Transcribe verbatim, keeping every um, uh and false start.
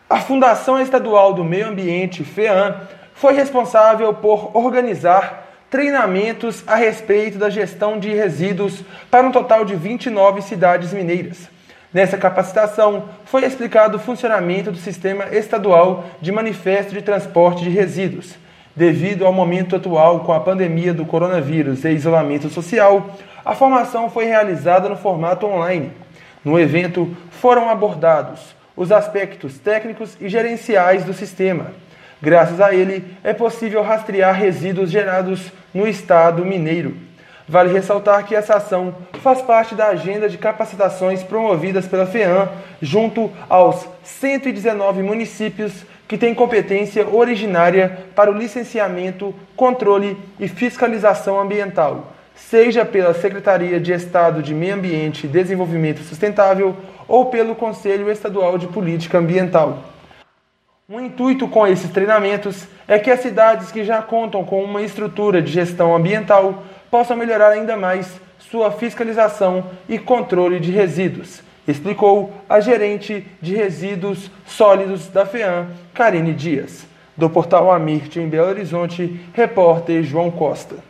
A Fundação Estadual do Meio Ambiente, FEAM, foi responsável por organizar treinamentos a respeito da gestão de resíduos para um total de vinte e nove cidades mineiras. Nessa capacitação, foi explicado o funcionamento do Sistema Estadual de Manifesto de Transporte de Resíduos. Devido ao momento atual com a pandemia do coronavírus e isolamento social, a formação foi realizada no formato online. No evento, foram abordados os aspectos técnicos e gerenciais do sistema. Graças a ele, é possível rastrear resíduos gerados no estado mineiro. Vale ressaltar que essa ação faz parte da agenda de capacitações promovidas pela FEAM junto aos cento e dezenove municípios que têm competência originária para o licenciamento, controle e fiscalização ambiental, seja pela Secretaria de Estado de Meio Ambiente e Desenvolvimento Sustentável ou pelo Conselho Estadual de Política Ambiental. O intuito com esses treinamentos é que as cidades que já contam com uma estrutura de gestão ambiental possam melhorar ainda mais sua fiscalização e controle de resíduos, explicou a gerente de resíduos sólidos da FEAM, Karine Dias. Do portal Amirte, em Belo Horizonte, repórter João Costa.